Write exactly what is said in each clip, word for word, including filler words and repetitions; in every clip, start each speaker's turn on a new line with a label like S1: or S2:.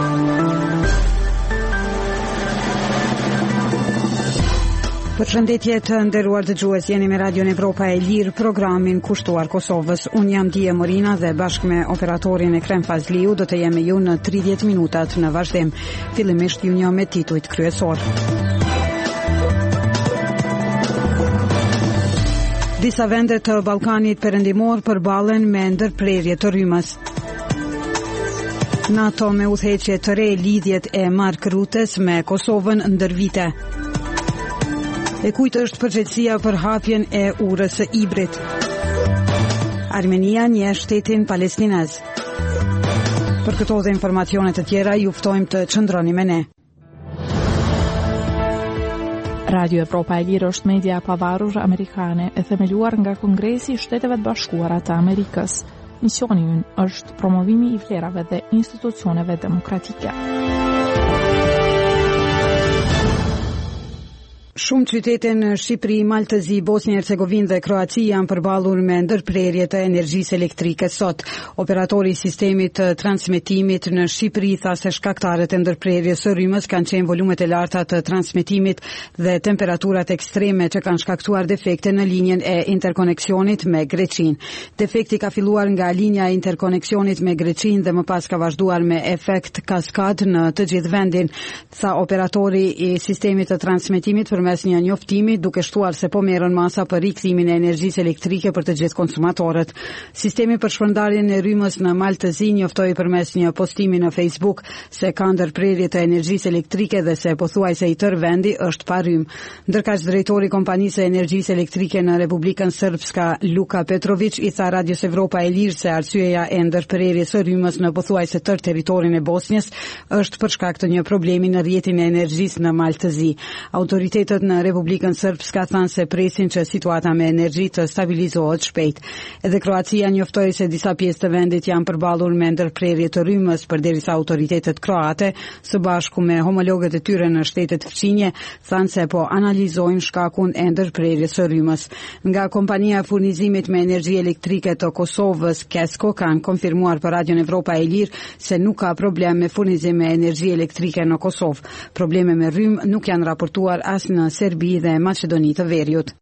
S1: Përshëndetje të nderuar dëgjues, jeni me Radion Evropa e Lirë, programin kushtuar Kosovës. Unë jam Dije Morina dhe bashkë me operatorin Ekrem Fazliu do të jem me ju në tridhjetë minutat në vazhdim. Fillimisht ju njoh me titujt kryesor. Disa vende të Ballkanit Perëndimor përballen me ndërprerje të rrymës. NATO me udhëheqje të re lidhjet e Mark Rutes me Kosovën ndër vite. E kujt është përgjegjësia për hapjen e urës së Ibrit? Armenia njeh shtetin palestinez. Për këto dhe informacione të tjera ju ftojmë të qëndroni me ne.
S2: Radio Evropa e Lirë është media e pavarur amerikane e themeluar nga Kongresi i Shteteve të Bashkuara të Amerikës. Misioni i ynë është promovimi i vlerave dhe institucioneve demokratike.
S1: Shumë qytete në Shqipëri, Maltëzi, Bosnjë Hercegovinë dhe Kroaci janë përballur me ndërprerje të energjisë elektrike sot. Operatori i sistemit të transmetimit në Shqipëri tha se shkaktarët e ndërprerjes së rrymës kanë qenë volumet e larta të transmetimit dhe temperaturat ekstreme që kanë shkaktuar defekte në linjën e interkoneksionit me Greqinë. Defekti ka filluar nga linja e interkoneksionit me Greqinë dhe më pas ka vazhduar me efekt kaskad në të gjithë vendin, tha operatori i sistemit të transmetimit për mes një njoftimi, duke shtuar se po merren masa për rikthimin e energjisë elektrike për të gjithë konsumatorët. Sistemi për shpërndarjen e rrymës në Maltëzi njoftoi përmes një postimi në Facebook se ka ndërprerje të energjisë elektrike dhe se pothuajse i tërë vendi është pa rrymë. Ndërkaq drejtori i kompanisë së energjisë elektrike në Republikën Srpska, Luka Petrović, i tha Radios Evropa e Lirë se arsyeja e ndërprerjes së rrymës në pothuajse tërë territorin e Bosnjës është për shkak të një problemi në rrjetin e energjisë në Maltëzi. Autoritetet në Republikën Srpska thanë se presin që situata me energji të stabilizohet shpejt. Edhe Kroacia njoftoi se disa pjesë të vendit janë përballur me ndërprerje të rrymës, përderisa autoritetet kroate së bashku me homologët e tyre në shtetet fqinje thanë se po analizojnë shkakun e ndërprerjes së rrymës. Nga kompania e furnizimit me energji elektrike të Kosovës, Kesko, kanë konfirmuar për Radion Evropa e Lirë se nuk ka problem me furnizim me energji elektrike në Kosovë. Probleme me rrymë nuk janë raportuar as në Serbi dhe Maqedoni të Veriut.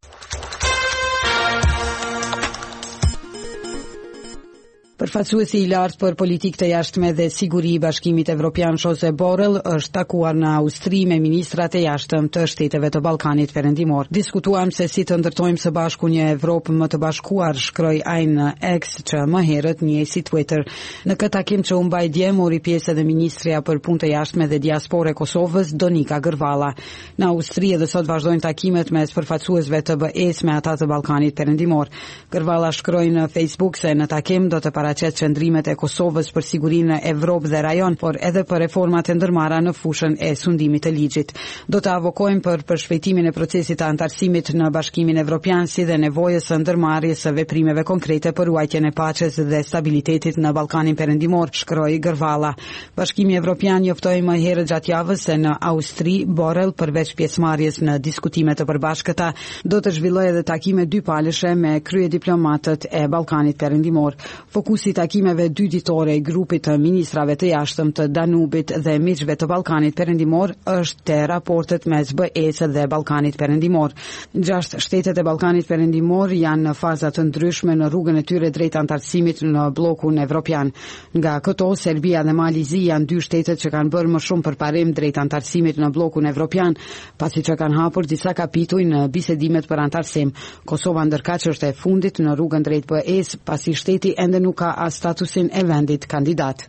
S1: Përfaqësuesi i lartë për politikë të jashtme dhe siguri i Bashkimit Evropian Josep Borrell është takuar në Austri me ministrat e jashtëm të shteteve të Ballkanit Perëndimor. Diskutuam se si të ndërtojmë së bashku një Evropë më të bashkuar, shkroi ai në X, që më herët njeh si Twitter. Në këtë takim që u mbaj dje mori pjesë edhe ministrja për punë të jashtme dhe diaspore Kosovës, Donika Gërvalla. Në Austri edhe sot vazhdojnë takimet mes përfaqësuesve të B E-s me ata të Ballkanit Perëndimor. Gërvalla shkroi në Facebook se në takim do të paraqet qëndrimet e Kosovës për sigurinë në Evropë dhe rajon, por edhe për reformat e ndërmarra në fushën e sundimit të ligjit. Do të avokojmë për përshpejtimin e procesit të antarësimit në Bashkimin Evropian si dhe nevojës së ndërmarrjes së veprimeve konkrete për ruajtjen e paqes dhe stabilitetit në Ballkanin Perëndimor, shkroi Gërvalla. Bashkimi Evropian njoftoi më herët gjatë javës se në Austri Borrell, përveç pjesëmarrjes në diskutime të përbashkëta, do të zhvillojë edhe takime dypalëshe me kryediplomatët e Ballkanit Perëndimor. Fokus si takimeve dy ditore i grupit të ministrave të jashtëm të Danubit dhe miqve të Ballkanit Perëndimor është te raportet mes B E-s dhe Ballkanit Perëndimor. Gjashtë shtetet e Ballkanit Perëndimor janë në faza të ndryshme në rrugën e tyre drejt antarësimit në bllokun evropian. Nga këto, Serbia dhe Malizi janë dy shtetet që kanë bërë më shumë përparim drejt antarësimit në bllokun evropian, pasi që kanë hapur disa kapituj në bisedimet për antarësim. Kosova ndërkaq është e fundit në rrugën drejt B E-s, pasi shteti ende nuk ka a statusin e vendit kandidat.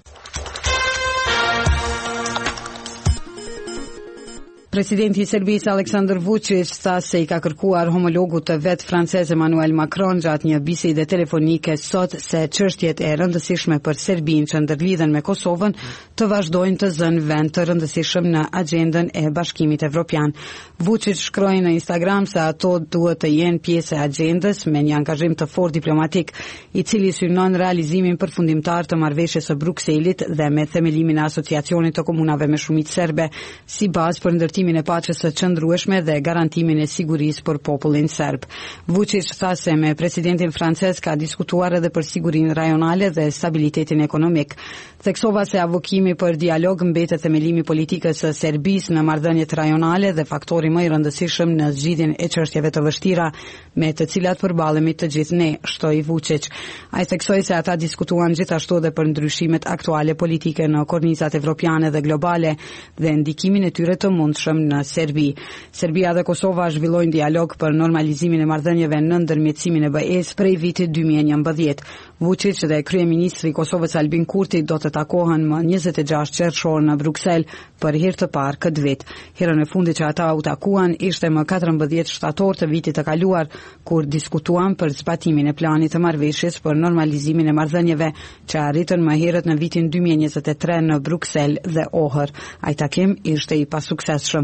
S1: Presidenti i Serbisë Aleksandar Vučić tha se i ka kërkuar homologut të vet francez Emmanuel Macron gjatë një bisede telefonike sot se çështjet e rëndësishme për Serbinë që ndërlidhen me Kosovën të vazhdojnë të zënë vend të rëndësishëm në agjendën e Bashkimit Evropian. Vučić shkroi në Instagram se ato duhet të jenë pjesë e agjendës me një angazhim të fortë diplomatik, i cili synon realizimin përfundimtar të marrëveshjes së Brukselit dhe me themelimin e asociacionit të komunave me shumicë serbe si bazë për ndërtimin besimin e paqes së qëndrueshme dhe garantimin e sigurisë për popullin serb. Vučić tha se me presidentin francez ka diskutuar edhe për sigurinë rajonale dhe stabilitetin ekonomik. Theksova se avokimi për dialog mbetet themelimi politikës së Serbisë në marrëdhëniet rajonale dhe faktori më i rëndësishëm në zgjidhjen e çështjeve të vështira me të cilat përballemi të gjithë ne, shtoi Vučić. Ai theksoi se ata diskutuan gjithashtu edhe për ndryshimet aktuale politike në kornizat evropiane dhe globale dhe ndikimin e tyre të mundshëm në Serbi. Serbia dhe Kosova zhvillojnë dialog për normalizimin e marrëdhënieve në ndërmjetësimin e B E-s prej vitit dy mijë e njëmbëdhjetë. Vučić dhe kryeministri i Kosovës Albin Kurti do të takohen më njëzet e gjashtë qershor në Bruksel për herë të parë këtë vit. Herën e fundit që ata u takuan ishte më katërmbëdhjetë shtator të vitit të kaluar, kur diskutuan për zbatimin e planit të marrëveshjes për normalizimin e marrëdhënieve që arritën më herët në vitin dy mijë e njëzet e tre në Bruksel dhe Ohër. Ai takim ishte i pasuksesshëm.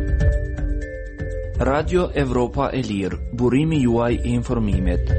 S3: Radio Evropa e Lirë, burimi juaj i informimit.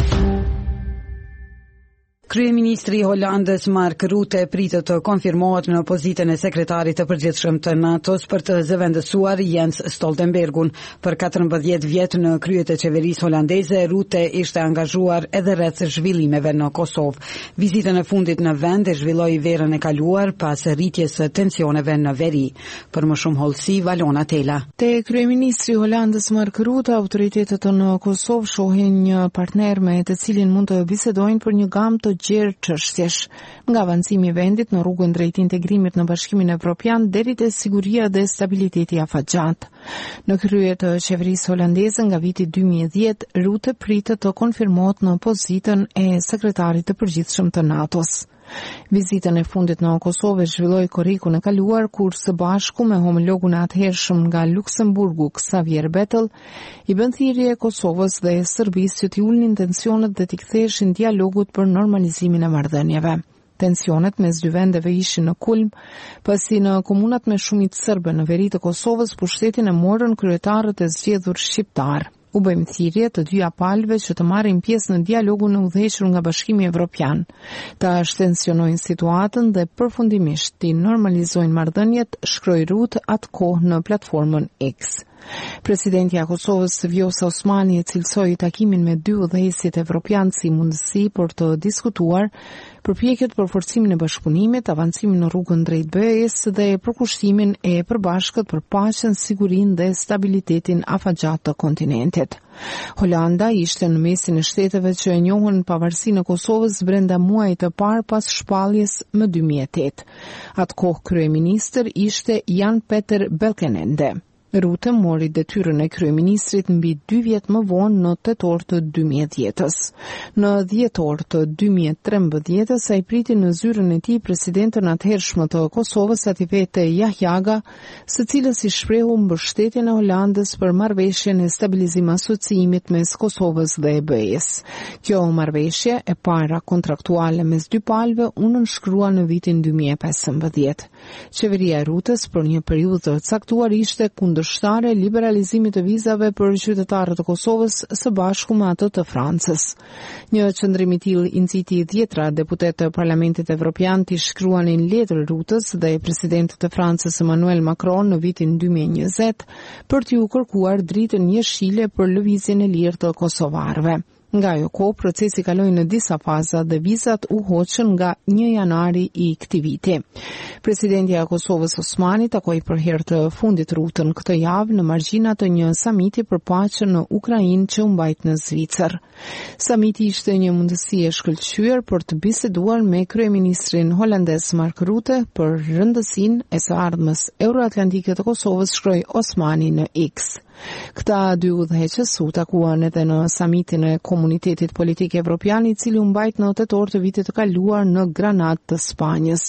S1: Kryeministri i Holandës Mark Rutte pritet të konfirmohet në pozitën e sekretarit të përgjithshëm të NATO-s për të zëvendësuar Jens Stoltenbergun. Për katërmbëdhjetë vjet në kryet e qeverisë holandeze, Rutte ishte angazhuar edhe rreth zhvillimeve në Kosovë. Vizitën e fundit në vend e zhvilloi verën e kaluar pas rritjes së tensioneve në veri. Për më shumë hollësi, Valona Tela.
S2: Te kryeministri i Holandës Mark Rutte, autoritetet në Kosovë shohin një partner me të cilin mund të bisedojnë për një gamë të gjerë çështjesh, nga avancimi i vendit në rrugën drejt integrimit në Bashkimin Evropian deri te siguria dhe stabiliteti afatgjat. Në krye të qeverisë holandeze nga viti dy mijë e dhjetë, Rutte pritet të konfirmohet në pozitën e sekretarit të përgjithshëm të NATO-s. Vizitën e fundit në Kosovë zhvilloi korrikun e kaluar kur së bashku me homologun e atëhershëm nga Luksemburgu, Xavier Bettel, i bën thirrje Kosovës dhe Serbisë që t'i ulnin tensionet dhe t'i ktheheshin dialogut për normalizimin e marrëdhënieve. Tensionet mes dy vendeve ishin në kulm, pasi në komunat me shumicë serbe në veri të Kosovës pushtetin e morën kryetarët e zgjedhur shqiptar. U bëjmë thirrje të dyja palëve që të marrin pjesë në dialogun e udhëhequr nga Bashkimi Evropian, ta shtensionojnë situatën dhe përfundimisht të normalizojnë marrëdhëniet, shkroi Rutte atë kohë në platformën X. Presidenti i Kosovës Vjosa Osmani e cilsoi takimin me dy udhëheqësit evropian si mundësi për të diskutuar përpjekjet për forcimin e bashkëpunimit, avancimin në rrugën drejt B E-s dhe përkushtimin e përbashkët për paqen, sigurinë dhe stabilitetin afatgjat të kontinentit. Holanda ishte në mesin e shteteve që e njohën pavarësinë e Kosovës brenda muajit të parë pas shpalljes më dy mijë e tetë. Atkoh kryeministër ishte Jan Peter Balkenende. Rutte mori detyrën e kryeministrit mbi dy vjet më vonë në tetor të dy mijë e dhjetës. Në dhjetor të dy mijë e trembëdhjetës ai priti në zyrën e tij presidentën atëhershme të Kosovës Ativete Jahjaga, së cilës i shprehu mbështetjen e Holandës për marrëveshjen e stabilizim asociimit mes Kosovës dhe B E-s. Kjo marrëveshje e para kontraktuale mes dy palëve u nënshkrua në vitin dy mijë e pesëmbëdhjetë. Qeveria e Ruttes për një periudhë të caktuar ishte kundërshtare liberalizimit të vizave për qytetarët e Kosovës së bashku me atë të Francës. Një qëndrim i tillë i nxiti dhjetra deputetë të Parlamentit Evropian t'i shkruanin letër Ruttes dhe presidentit të Francës Emmanuel Macron në vitin dy mijë e njëzet për t'u kërkuar dritën jeshile për lëvizjen e lirë të kosovarëve. Nga ajo kohë, procesi kaloi në disa faza dhe vizat u hoqën nga një janari i këtij viti. Presidenti i Kosovës Osmani takoi për herë të fundit Rutten këtë javë në margjina të një samiti për paqen në Ukrainë që u mbajt në Zvicër. Samiti ishte një mundësi e shkëlqyer për të biseduar me kryeministrin holandez Mark Rutte për rëndësinë e së ardhmës euroatlantike të Kosovës, shkroi Osmani në X. Këta dy udhëheqës u takuan edhe në samitin e Komunitetit Politik Evropian, i cili u mbajt në tetor të vitit të kaluar në Granadë të Spanjës.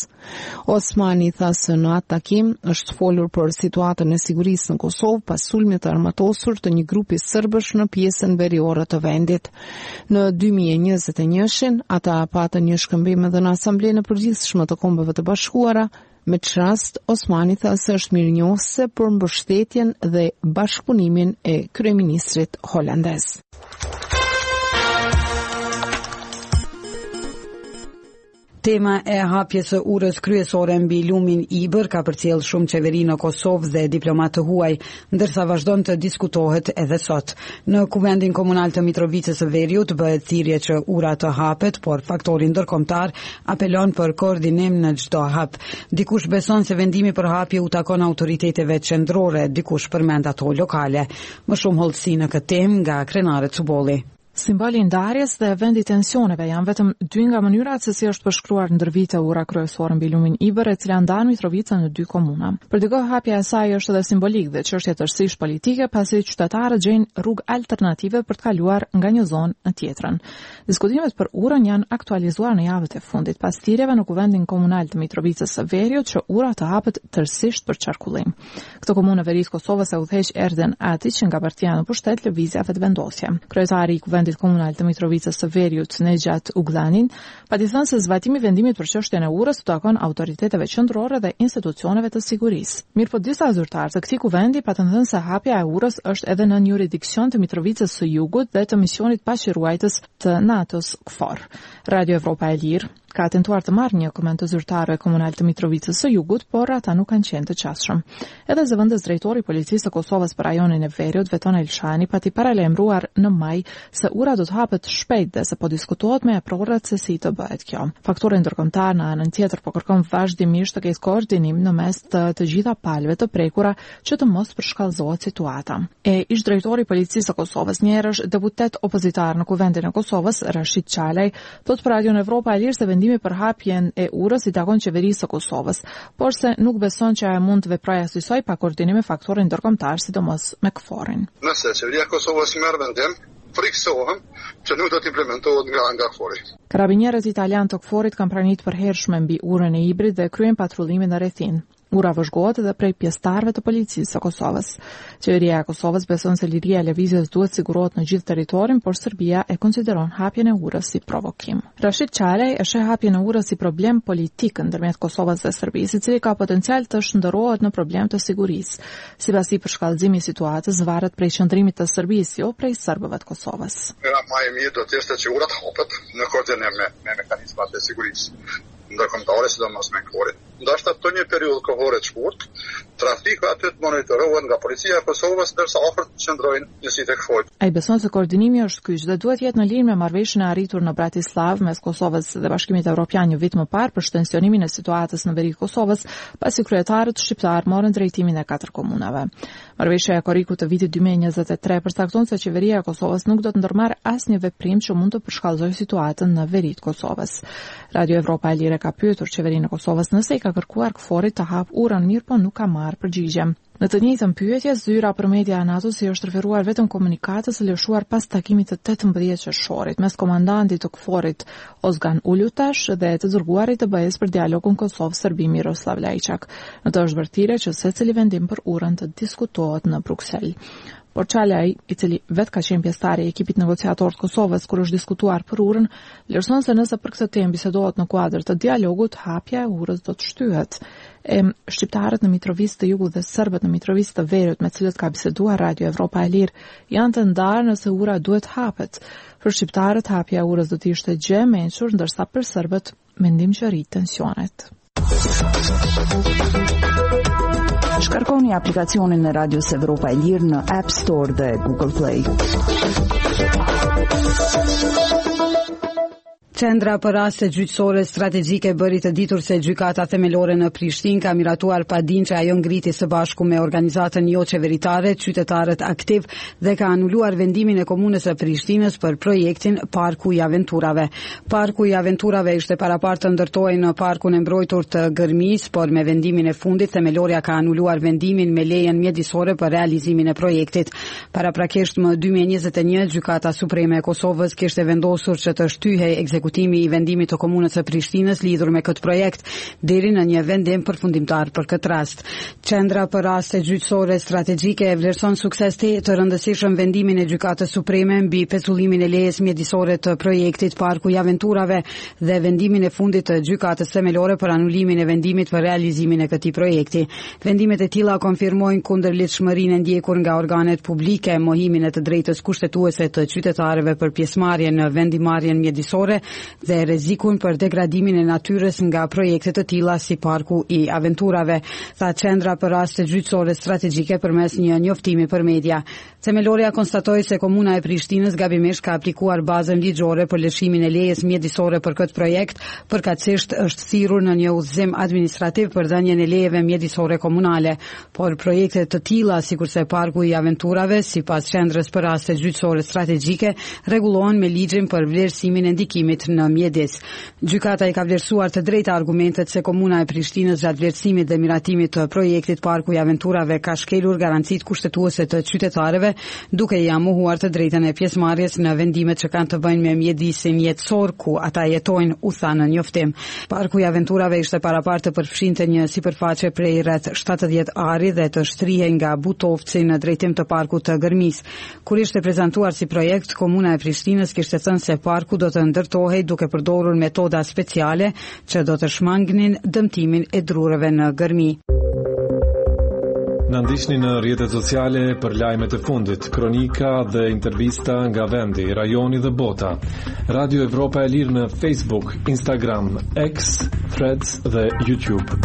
S2: Osmani tha se në atë takim është folur për situatën e sigurisë në Kosovë pas sulmit të armatosur të një grupi serbësh në pjesën veriore të vendit. Në dy mijë e njëzet e njëshin, ata patën një shkëmbim edhe në Asamblenë e Përgjithshme të Kombeve të Bashkuara. Me që rast, Osmani tha se është mirënjohëse për mbështetjen dhe bashkëpunimin e kryeministrit holandez.
S1: Tema e hapjes së urës kryesore mbi lumin Ibër ka përcjell shumë qeveri në Kosovë dhe diplomatë të huaj, ndërsa vazhdon të diskutohet edhe sot. Në Kuvendin Komunal të Mitrovicës së Veriut bëhet thirrje që ura të hapet, por faktori ndërkombëtar apelon për koordinim në çdo hap. Dikush beson se vendimi për hapje u takon autoriteteve qendrore, dikush përmend ato lokale. Më shumë hollësi në këtë temë nga Krenare Cubolli.
S2: Simboli i ndarjes dhe vendi tensioneve janë vetëm dy nga mënyrat se si është përshkruar ndër vite ura kryesore mbi lumin Ibër, e cila ndan Mitrovicën në dy komuna. Për dikë hapja e saj është edhe simbolik dhe çështje tërësisht politike, pasi qytetarët gjejnë rrugë alternative për të kaluar nga një zonë në tjetrën. Diskutimet për urën janë aktualizuar në javët e fundit pas thirrjeve në Kuvendin Komunal të Mitrovicës së Veriut që ura të hapet tërësisht për qarkullim. Këtë komunë veri të Kosovës e udhëheq Erden Atić nga partia në pushtet lëvizja vetëvendosje. Kryetari i Kuvendit Komunal të Mitrovicës së Veriut, Nejat Uglanin, pati thënë se zbatimi i vendimit për çështjen e urës u takon autoriteteve qendrore dhe institucioneve të sigurisë. Mirë po disa zyrtarë të këtij kuvendi patën thënë se hapja e urës është edhe në jurisdiksion të Mitrovicës së Jugut dhe të misionit paqëruajtës të NATO-s KFOR. Radio Evropa e Lirë ka tentuar të marrë një koment të zyrtarëve komunal të Mitrovicës së Jugut, por ata nuk kanë qenë të qasshëm. Edhe zëvendës drejtori i policisë së Kosovës për rajonin e Veriut, Veton Elshani, pati paralajmëruar në maj se ura do të hapet shpejt dhe se po diskutohet me aprorët se si të bëhet kjo. Faktori ndërkombëtar në anën tjetër po kërkon vazhdimisht të ketë koordinim në mes të të gjitha palëve të prekura që të mos përshkallëzohet situata. E ish drejtori i policisë së Kosovës, një herësh deputet opozitar në Kuvendin e Kosovës, Rashid Çalaj, thot për Radio Evropa e Lirë se vendimi për hapjen e urës i takon qeverisë së Kosovës, por se nuk beson që ajo mund të veprojë asnjësoj pa koordinim me faktorin ndërkombëtar, sidomos me KFOR-in.
S4: Nëse qeveria e Kosovës merr vendim, friksohem që nuk do të implementohet nga nga KFOR-i.
S2: Karabinierët italian të KFOR-it kanë pranitur përhershme mbi urën e Ibrit dhe kryen patrullimin në rrethin. Ura vëzhgohet edhe prej pjesëtarëve të policisë së Kosovës. Qeveria e Kosovës beson se liria e lëvizjes duhet sigurohet në gjithë territorin, por Serbia e konsideron hapjen e urës si provokim. Rashid Çalaj e sheh hapjen e urës si problem politik ndërmjet Kosovës dhe Serbisë, i cili ka potencial të shndërrohet në problem të sigurisë. Sipas i përshkallëzimi i situatës varet prej qëndrimit të Serbisë, jo prej serbëve të Kosovës.
S4: Era më e mirë do të ishte që ura të hapet në koordinim me, me mekanizmat e sigurisë ndërkombëtare, sidomos me KFOR-in. Ndoshta të një periudhë kohore të shkurtë, trafiku aty të monitorohet nga policia e Kosovës, ndërsa afër qëndrojnë njësitë e KFOR-it.
S2: Ai beson se koordinimi është kyç dhe duhet jetë në linjë me marrëveshjen e arritur në Bratislav mes Kosovës dhe Bashkimit Evropian një vit më parë për shtensionimin e situatës në veri të Kosovës, pasi kryetarët shqiptar morën drejtimin e katër komunave. Marrëveshja e korrikut të vitit dy mijë e njëzet e tre përcakton se qeveria e Kosovës nuk do të ndërmarrë asnjë veprim që mund të përshkallëzojë situatën në veri të Kosovës. Radio Evropa e Lirë ka pyetur qeverinë e Kosovës nëse i ka kërkuar KFOR-it të hap urën, mirë po nuk ka marrë përgjigje. Në të njëjtën pyetje, zyra për media e NATO-s i është referuar vetëm komunikatës së lëshuar pas takimit të tetëmbëdhjetë qershorit mes komandantit të KFOR-it Ozgan Ulutash dhe të dërguarit të B E S për dialogun Kosovë-Serbi Miroslav Lajçak. Në të është bërë thirrje që secili vendim për urën të diskutohet në Bruksel. Por Çalaj, i cili vetë ka qenë pjesëtar i ekipit negociator të Kosovës kur është diskutuar për urën, vlerëson se nëse për këtë temë bisedohet në kuadër të dialogut, hapja e urës do të shtyhet. E shqiptarët në Mitrovicë të Jugut dhe serbët në Mitrovicë të Veriut, me cilët ka biseduar Radio Evropa e Lirë, janë të ndarë nëse ura duhet hapet. Për shqiptarët, hapja e urës do të ishte gjë e mençur, ndërsa për serbët mendim që rrit tensionet.
S5: Shkarkoni aplikacionin e Radios Evropa e Lirë në App Store dhe Google Play.
S1: Qendra për raste gjyqësore strategjike bëri të ditur se gjykata themelore në Prishtinë ka miratuar padin që ajo ngriti së bashku me organizatën jo qeveritare, qytetarët aktiv dhe ka anuluar vendimin e komunës së Prishtinës për projektin Parku i Aventurave. Parku i Aventurave ishte parapartë të ndërtohej në Parkun e Mbrojtur të Gërmisë, por me vendimin e fundit themelorja ka anuluar vendimin me lejen mjedisore për realizimin e projektit. Paraprakisht më dy mijë e njëzet e një Gjykata Supreme e Kosovës kishte vendosur që të shtyhej ekzekutimi i vendimit të komunës së Prishtinës lidhur me këtë projekt deri në një vendim përfundimtar për këtë rast. Qendra për raste gjyqësore strategjike e vlerëson sukses të rëndësishëm vendimin e Gjykatës Supreme mbi pecullimin e lejes mjedisore të projektit Parku i Aventurave dhe vendimin e fundit të Gjykatës themelore për anulimin e vendimit për realizimin e këtij projekti. Vendimet e tilla konfirmojnë kundërlidhshmërinë e ndjekur nga organet publike, mohimin e të drejtës kushtetuese të qytetarëve për pjesëmarrje në vendimarrjen mjedisore dhe rrezikun për degradimin e natyrës nga projekte të tilla si Parku i Aventurave, tha Qendra për raste gjyqësore strategjike përmes një njoftimi për media. Themeloria konstatoi se Komuna e Prishtinës gabimisht ka aplikuar bazën ligjore për lëshimin e lejes mjedisore për këtë projekt, përkatësisht është thirrur në një udhëzim administrativ për dhënien e lejeve mjedisore komunale, por projekte të tilla sikurse Parku i Aventurave, sipas Qendrës për raste gjyqësore strategjike, rregullohen me ligjin për vlerësimin e ndikimit në mjedis. Gjykata i ka vlerësuar të drejta argumentet se Komuna e Prishtinës gjatë vlerësimit dhe miratimit të projektit Parku i Aventurave ka shkelur garancitë kushtetuese të qytetarëve, duke ia mohuar të drejtën e pjesëmarrjes në vendimet që kanë të bëjnë me mjedisin jetësor ku ata jetojnë, u tha në njoftim. Parku i Aventurave ishte parapartë të përfshinte një sipërfaqe prej rreth shtatëdhjetë ari dhe të shtrihej nga Butovci në drejtim të Parkut të Gërmis. Kur ishte prezantuar si projekt, Komuna e Prishtinës kishte thënë se parku do të ndërtohej duke përdorur metoda speciale që do të shmangnin dëmtimin e drurave në Gërmi.
S6: Në ndiqni në rrjetet sociale për lajmet e fundit, kronika dhe intervista nga vendi, rajoni dhe bota. Radio Evropa e Lirë në Facebook, Instagram, X, Threads dhe YouTube.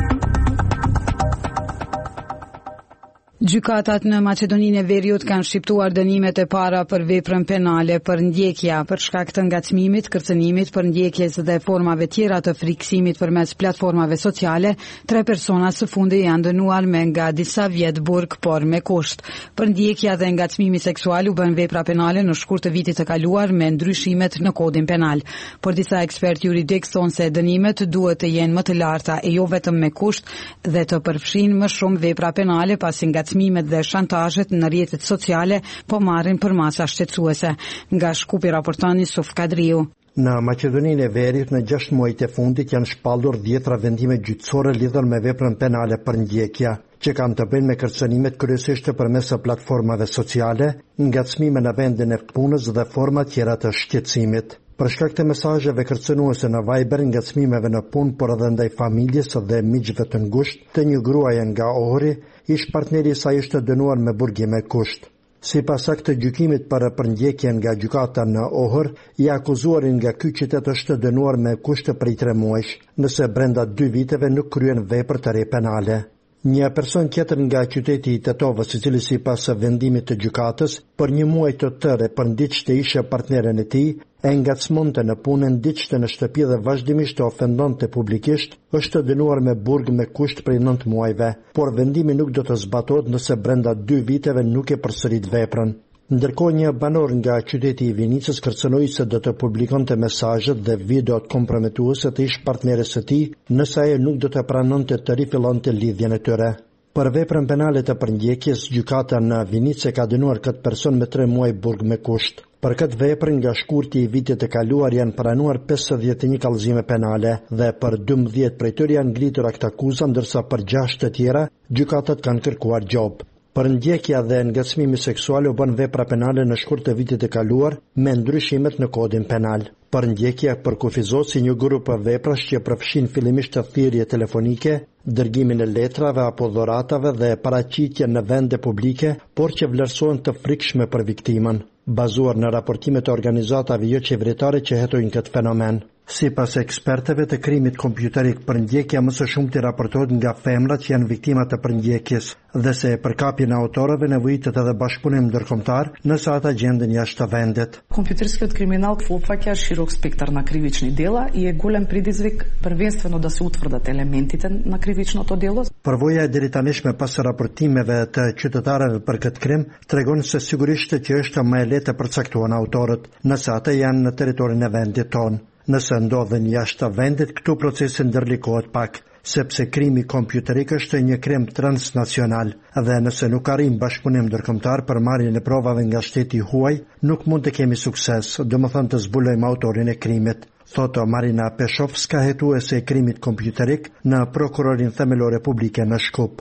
S1: Gjykatat në Maqedoninë e Veriut kanë shqiptuar dënimet e para për veprën penale për ndjekja për shkak të ngacmimit, kërcënimit, për ndjekjes dhe formave tjera të frikësimit përmes platformave sociale. Tre persona së fundi janë dënuar me nga disa vjet burg, por me kusht. Për ndjekja dhe ngacmimi seksual u bën vepra penale në shkurt të vitit të kaluar me ndryshimet në kodin penal. Por disa ekspert juridik thonë se dënimet duhet të jenë më të larta e jo vetëm me kusht dhe të përfshin më shumë vepra penale pasi ngacmimet dhe shantazhet në rrjetet sociale po marrin për masa shqetësuese. Nga Shkupi raporton Yusuf Kadriu.
S7: Në Maqedoninë e Veriut në gjashtë muajt e fundit janë shpallur dhjetra vendime gjyqësore lidhur me veprën penale për ndjekja, që kanë të bëjnë me kërcënimet kryesisht përmes platformave sociale, ngacmime në vendin e punës dhe forma tjera të shqetësimit. Për shkak të mesazheve kërcënuese në Viber, ngacmimeve në punë, por edhe ndaj familjes dhe miqve të ngushtë të një gruaje nga Ohri, ish partneri i saj ishte dënuar me burgim me kusht. Sipas aktit të gjykimit për përndjekjen nga gjykata në Ohër, i akuzuari nga ky qytet është dënuar me kusht prej tre muajsh, nëse brenda dy viteve nuk kryen vepër të re penale. Një person tjetër nga qyteti i Tetovës, i cili sipas vendimit të gjykatës, për një muaj të tërë përndiqte ishte partneren e tij, e ngacmonte në punë, ndiqte në shtëpi dhe vazhdimisht të ofendonte publikisht, është dënuar me burg me kusht prej nëntë muajve, por vendimi nuk do të zbatohet nëse brenda dy viteve nuk e përsërit veprën. Ndërkohë një banor nga qyteti i Vinicës kërcënoi se do të publikonte mesazhet dhe videot kompromituese të ish partneres së tij nëse ajo nuk do të pranonte të rifillonte lidhjen e tyre. Për veprën penale të përndjekjes, gjykata në Vinicë ka dënuar këtë person me tre muaj burg me kusht. Për këtë vepër nga shkurti i vitit të kaluar janë pranuar pesëdhjetë e një kallëzime penale dhe për dymbëdhjetë prej tyre janë ngritur akt akuza, ndërsa për gjashtë të tjera gjykatat kanë kërkuar gjop. Për ndjekja dhe ngacmimi seksual u bën vepra penale në shkurt të vitit të kaluar me ndryshimet në kodin penal. Për ndjekja përkufizohet si një grup veprash që përfshin fillimisht të thirrje telefonike, dërgimin e letrave apo dhuratave dhe paraqitje në vende publike, por që vlerësohen të frikshme për viktimën, bazuar në raportime të organizatave jo qeveritare që hetojnë këtë fenomen. Sipas ekspertëve të krimit kompjuterik, përndjekja më së shumti raportohet nga femrat që janë viktima të përndjekjes dhe se përkapjen e autorëve nevojitet edhe bashkëpunim ndërkombëtar nëse ata gjenden jashtë vendit.
S8: Компютерскиот криминал опфаќа широк спектар на кривични дела и е голем предизвик првенствено да се утврдат елементите на кривичното дело.
S7: Përvoja e deri tanishme pas raportimeve të qytetarëve për këtë krim tregon se sigurisht që është më e lehtë të përcaktohen autorët nëse ata janë në territorin e vendit tonë. Nëse ndodhen jashtë vendit, këtu procesi ndërlikohet pak, sepse krimi kompjuterik është një krim transnacional dhe nëse nuk arrim bashkëpunim ndërkombëtar për marrjen e provave nga shteti huaj, nuk mund të kemi sukses, domethënë të zbulojmë autorin e krimit, thotë Marina Peshovska, hetuese e krimit kompjuterik në Prokurorin Themelore Publike në Shkup.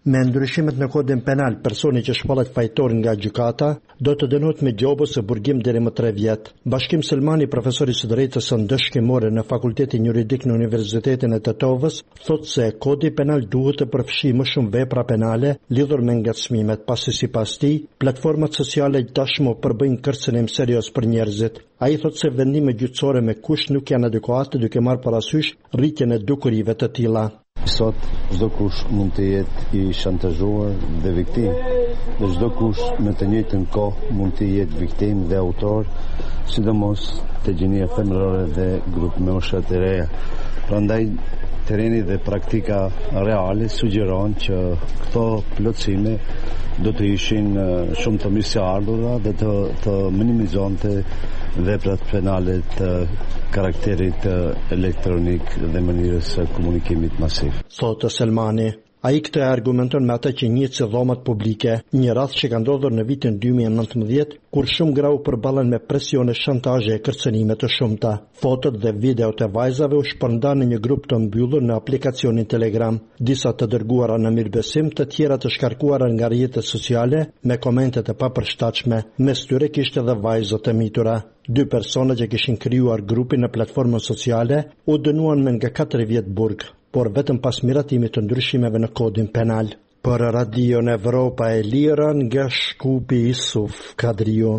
S7: Me ndryshimet në kodin penal, personi që shpallet fajtor nga gjykata do të dënohet me gjobo së burgim deri më tre vjet. Bashkim Selmani, profesor i së drejtës së ndëshkimore në Fakultetin Juridik në Universitetin e Tetovës, thotë se kodi penal duhet të përfshi më shumë vepra penale lidhur me ngacmimet, pasi sipas tij, platformat sociale tashmë përbëjnë kërcënim serioz për njerëzit. Ai thotë se vendime gjyqësore me kush nuk janë adekuate duke marrë parasysh rritjen e dukurive të tilla.
S9: Sot çdo kush mund të jetë i shantazhuar dhe viktim, dhe çdo kush me të njëjtën kohë mund të jetë viktim dhe autor, sidomos të gjenia femërore dhe grup mosha të reja. Prandaj tereni dhe praktika reale sugjeron që këto plotësime do të ishin shumë të mirëseardhura dhe të, të minimizonte veprat penale të karakterit elektronik dhe mënyrës së komunikimit masiv.
S7: Thotë Selmani. Ai këtë argumenton me ata që njihet si dhomat publike, një radhë që ka ndodhur në vitin dy mijë e nëntëmbëdhjetë, kur shumë grau përballen me presione, shantazhe e kërcënime të shumta. Fotot dhe videot e vajzave u shpërndan në një grup të mbyllur në aplikacionin Telegram, disa të dërguara në mirëbesim, të tjera të shkarkuara nga rrjetet sociale me komente të papërshtatshme. Mes tyre kishte edhe vajzë të mitura. Dy persona që kishin krijuar grupin në platformën sociale u dënuan me nga katër vjet burg, por vetëm pas miratimit të ndryshimeve në kodin penal. Për Radion Evropa e Lira nga Shkupi Isuf Kadriu.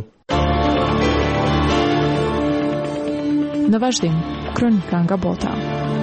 S2: Në vazhdim, kronika nga bota.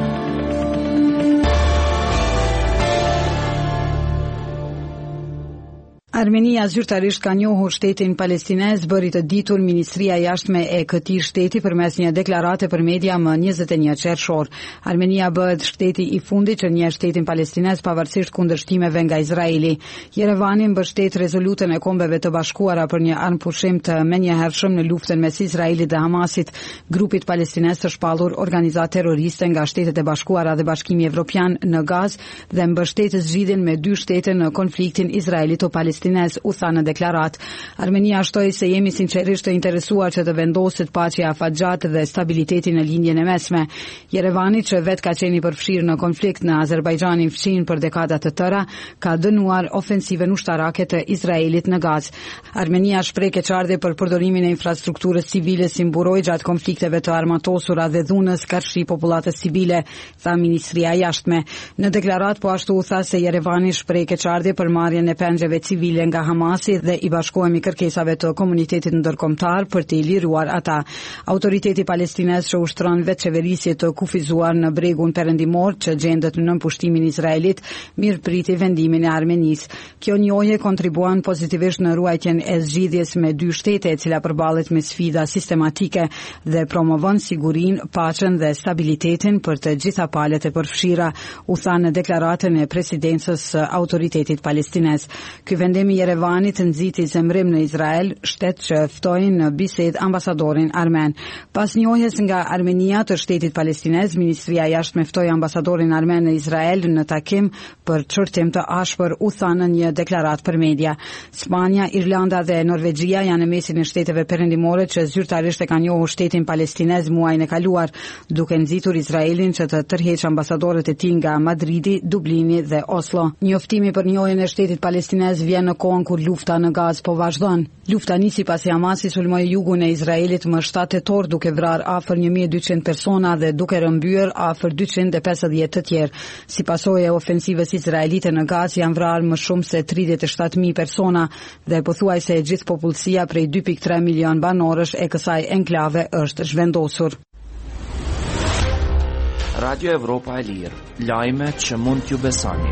S1: Armenia zyrtarisht ka njohur shtetin palestinez, bëri të ditur Ministria e Jashtme e këtij shteti përmes një deklarate për media më njëzet e një qershor. Armenia bëhet shteti i fundit që njeh shtetin palestinez pavarësisht kundërshtimeve nga Izraeli. Jerevani mbështet rezolutën e Kombeve të Bashkuara për një armpushim të menjëhershëm në luftën mes Izraelit dhe Hamasit, grupit palestinez të shpallur organizat terroriste nga Shtetet e Bashkuara dhe Bashkimi Evropian në Gazë, dhe mbështet zgjidhjen me dy shtete në konfliktin Izraelito-palestinez. U tha në deklarat. Armenia shtoi se jemi sinqerisht të interesuar që të vendoset paqja afatgjat dhe stabiliteti në linjën e mesme. Jerevani, që vet ka qenë i përfshirë në konflikt në Azerbajxhanin fshin për dekada të tëra, ka dënuar ofensiven ushtarake të Izraelit në Gazë. Armenia shpreh keqardhje për përdorimin e infrastrukturës civile si mburoj gjatë konflikteve të armatosura dhe dhunës karshi popullatës civile, tha Ministria e Jashtme. Në deklarat po ashtu u tha se Jerevani shpreh keqardhje për marrjen e pengjeve civile nga Hamasi dhe i bashkohemi kërkesave të komunitetit ndërkombëtar për të liruar ata. Autoriteti palestinez që ushtron vetëqeverisje të kufizuar në bregun perëndimor që gjendet në pushtimin Izraelit, mirëpriti vendimin e Armenisë. Kjo njohje kontribuan pozitivisht në ruajtjen e zgjidhjes me dy shtete, e cila përballet me sfida sistematike dhe promovon sigurinë, paqen dhe stabilitetin për të gjitha palët e përfshira, u tha në deklaratën e presidencës së autoritetit palestinez. Ky vendim i Jerevanit nxiti zemrim në Izrael, shtet që ftoi në bisedë ambasadorin armen. Pas njohjes nga Armenia të shtetit palestinez, Ministria e Jashtme ftoi ambasadorin armen në Izrael në takim për çortim të ashpër, u tha në një deklaratë për media. Spanja, Irlanda dhe Norvegjia janë në mesin e shteteve perëndimore që zyrtarisht e kanë njohur shtetin palestinez muajin e kaluar, duke nxitur Izraelin që të tërheqë ambasadorët e tij nga Madridi, Dublini dhe Oslo. Njoftimi për njohjen e shtetit palestinez vjen në kohën kur lufta në Gazë po vazhdon. Lufta nisi pasi Hamasi sulmoi jugun e Izraelit më shtatë tetor, duke vrarë afër një mijë e dyqind persona dhe duke rëmbyer afër dyqind e pesëdhjetë të tjerë. Si pasojë e ofensivës izraelite në Gazë janë vrarë më shumë se tridhjetë e shtatë mijë persona dhe pothuajse e gjithë popullsia prej dy pikë tre milion banorësh e kësaj enklave është zhvendosur.
S3: Radio Evropa e Lirë, lajme që mund t'ju besoni.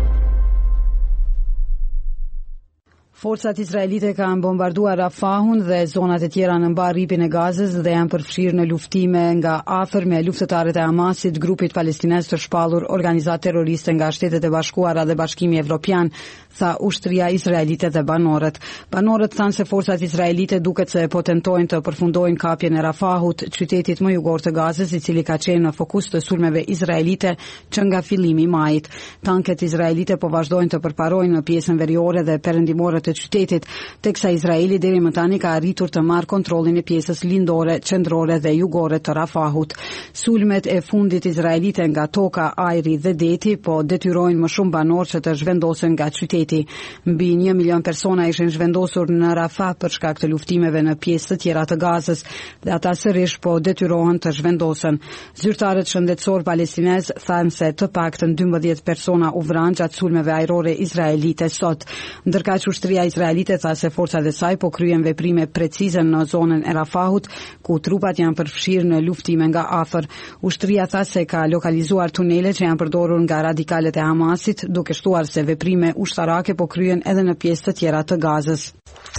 S1: Forcat izraelite kanë bombarduar Rafahun dhe zonat e tjera në mbar rripin e Gazës dhe janë përfshirë në luftime nga afër me luftëtarët e Hamasit, grupit palestinez të shpallur organizat terroriste nga Shtetet e Bashkuara dhe Bashkimi Evropian, tha ushtria izraelite dhe banorët. Banorët thanë se forcat izraelite duket se po tentojnë të përfundojnë kapjen e Rafahut, qytetit më jugor të Gazës, i cili ka qenë në fokus të sulmeve izraelite që nga fillimi i majit. Tanket izraelite po vazhdojnë të përparojnë në pjesën veriore dhe perëndimore të qytetit, teksa Izraeli deri më tani ka arritur të marrë kontrollin e pjesës lindore, qendrore dhe jugore të Rafahut. Sulmet e fundit izraelite nga toka, ajri dhe deti po detyrojnë më shumë banor që të zhvendosen nga qyteti. Mbi një milion persona ishin zhvendosur në Rafah për shkak të luftimeve në pjesë të tjera të Gazës dhe ata sërish po detyrohen të zhvendosen. Zyrtarët shëndetësor palestinez thanë se të paktën dymbëdhjetë persona u vranë gjatë sulmeve ajrore izraelite sot. Ndërkaq ushtria izraelite tha se forcat e saj po kryen veprime precize në zonën e Rafahut, ku trupat janë përfshirë në luftime nga afër. Ushtria tha se ka lokalizuar tunele që janë përdorur nga radikalët e Hamasit, duke shtuar se veprime ushtarake po kryen edhe në pjesë të tjera të Gazës.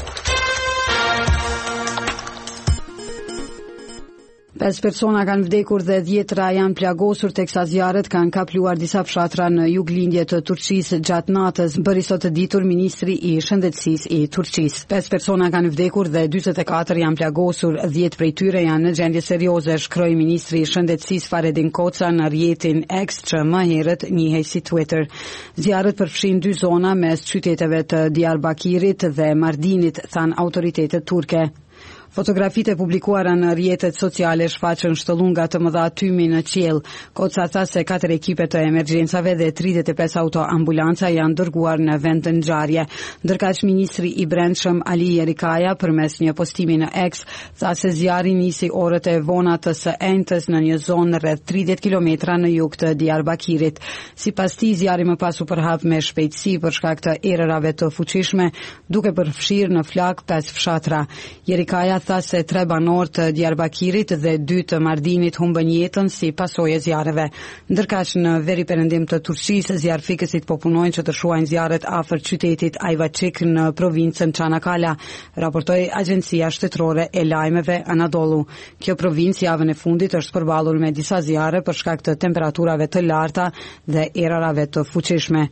S1: Pesë persona kanë vdekur dhe dhjetra janë plagosur teksa zjarret kanë kapluar disa fshatra në juglindje të Turqisë gjatë natës, bëri sot të ditur ministri i shëndetësisë i Turqisë. Pesë persona kanë vdekur dhe dyqindëdhjetë e katër janë plagosur, dhjetë prej tyre janë në gjendje serioze, shkroi ministri i shëndetësisë Faredin Koca në rrjetin X, që më herët njihej si Twitter. Zjarret përfshin dy zona mes qyteteve të Diyarbakirit dhe Mardinit, than autoritetet turke. Fotografitë e publikuara në rrjetet sociale shfaqën shtollunga të mëdha tymi në qiell. Koca tha se katër ekipe të emergjencave dhe tridhjetë e pesë autoambulanca janë dërguar në vend të ngjarje. Ndërkaq ministri i Brendshëm Ali Yerikaja përmes një postimi në X tha se zjarri nisi orët e vona të së enjtës në një zonë rreth tridhjetë kilometra në jug të Diyarbakirit. Sipas tij, zjarri më pas u përhap me shpejtësi për shkak të erërave të fuqishme, duke përfshirë në flak pesë fshatra. Yerikaja tha se tre banor të Diyarbakirit dhe dy të Mardinit humbën jetën si pasojë e zjarreve. Ndërkaq në veri perëndim të Turqisë, zjarrfikësit po punojnë që të shuajnë zjarret afër qytetit Ayvacık në provincën Çanakkale, raportoi agjencia shtetërore e lajmeve Anadolu. Kjo provincë javën e fundit është përballur me disa zjarre për shkak të temperaturave të larta dhe erërave të fuqishme.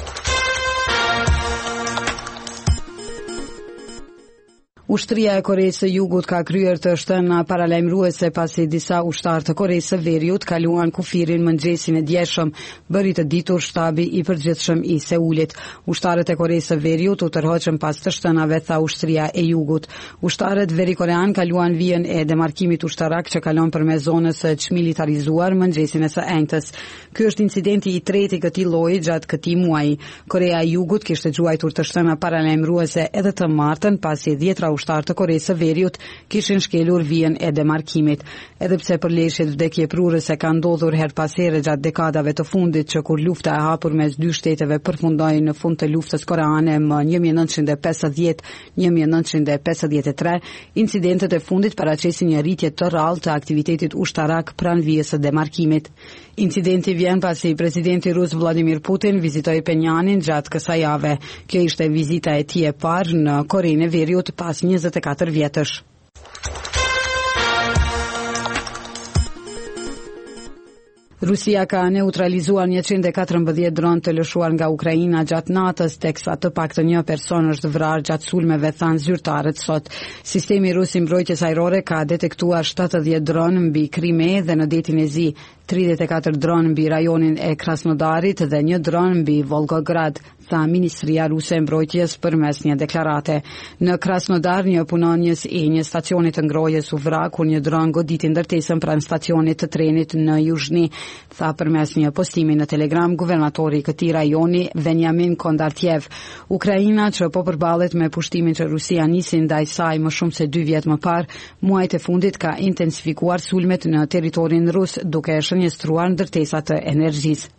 S1: Ushtria e Koreisë së Jugut ka kryer të shtëna paralajmëruese pasi disa ushtarë të Koreisë së Veriut kaluan kufirin mëngjesin e djeshëm, bëri të ditur shtabi i përgjithshëm i Seulit. Ushtarët e Koreisë së Veriut u tërhoqën pas të shtënave, tha ushtria e Jugut. Ushtarët verikorean kaluan vijën e demarkimit ushtarak që kalon përmes zonës së çmilitarizuar mëngjesin e së enjtës. Ky është incidenti i tretë i këtij lloji gjatë këtij muaji. Korea e Jugut kishte gjuajtur të shtëna paralajmëruese edhe të martën pasi dhjetra ushtarë të Koreisë së Veriut kishin shkelur vijën e demarkimit. Edhe pse përleshjet vdekjeprurëse kanë ndodhur her pas here gjatë dekadave të fundit, që kur lufta e hapur mes dy shteteve përfundoi në fund të luftës koreane më një mijë e nëntëqind e pesëdhjetë - një mijë e nëntëqind e pesëdhjetë e tre, incidentet e fundit paraqesin një rritje të rrallë të aktivitetit ushtarak pranë vijës së demarkimit. Incidenti vjen pasi presidenti rus Vladimir Putin vizitoi Penjanin gjatë kësaj jave. Kjo ishte vizita e tij e parë në Korenë e Veriut pas njëzet e katër vjetësh. Rusia ka neutralizuar njëqind e katërmbëdhjetë dronë të lëshuar nga Ukraina gjatë natës, teksa të paktën një person është vrarë gjatë sulmeve, thanë zyrtarët sot. Sistemi rus i mbrojtjes ajrore ka detektuar shtatëdhjetë dronë mbi Krime dhe në detin e Zi, tridhjetë e katër dronë mbi rajonin e Krasnodarit dhe një dron mbi Volgograd, tha Ministria Ruse e Mbrojtjes përmes një deklarate. Në Krasnodar, një punonjës i një stacioni të ngrojës u vra kur një dron goditi ndërtesën pranë stacionit të trenit në Yuzhny, tha përmes një postimi në Telegram guvernatori i këtij rajoni Venjamin Kondartjev. Ukraina, që po përballet me pushtimin që Rusia nisi ndaj saj më shumë se dy vjet më parë, muajt e fundit ka intensifikuar sulmet në territorin rus, duke shënjestruar ndërtesa të energjisë.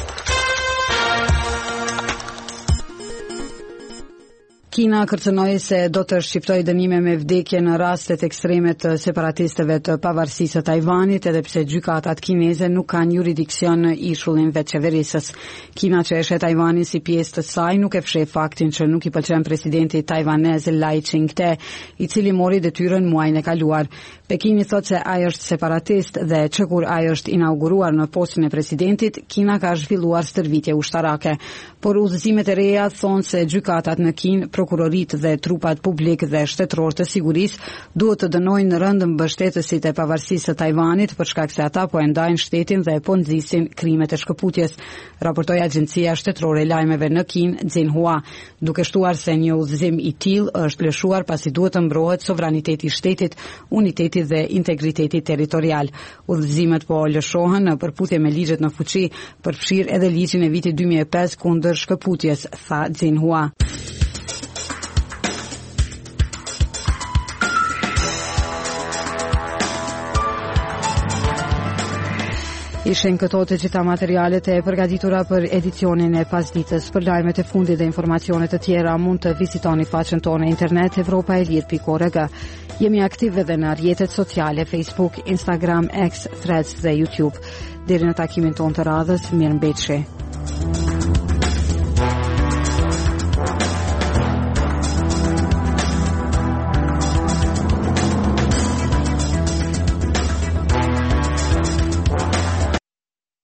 S1: Kina kërcënoi se do të shqiptojë dënime me vdekje në rastet ekstreme të separatistëve të pavarësisë së Tajvanit, edhe pse gjykatat kineze nuk kanë jurisdiksion në ishullin veçeverisës. Kina, që e sheh Tajvanin si pjesë të saj, nuk e fsheh faktin që nuk i pëlqen presidenti tajvanez Lai Ching-te, i cili mori detyrën muajin e kaluar. Pekini thot se ai është separatist dhe që kur ai është inauguruar në postin e presidentit, Kina ka zhvilluar stërvitje ushtarake. Por udhëzimet e reja thonë se gjykatat në Kinë, prokurorit dhe trupat publik dhe shtetëror të sigurisë duhet të dënojnë rënd mbështetësit e pavarësisë së Tajvanit për shkak se ata po e ndajnë shtetin dhe po nxisin krimet e shkëputjes, raportoi agjencia shtetërore e lajmeve në Kinë, Xinhua, duke shtuar se një udhëzim i tillë është lëshuar pasi duhet të mbrohet sovraniteti i shtetit, uniteti dhe integriteti territorial. Udhëzimet po lëshohen në përputhje me ligjet në fuqi, përfshir edhe ligjin e vitit dy mijë e pesë kundër shkëputjes, tha Xinhua. Ishen këto të gjitha materialet e përgatitura për edicionin e pasditës. Për lajmet e fundit dhe informacionet të tjera mund të vizitoni faqen tonë internet europa e lir pikë org. Jemi aktiv edhe në rrjetet sociale Facebook, Instagram, X, Threads dhe YouTube. Deri në takimin tonë të radhës, mirëmbëjtje.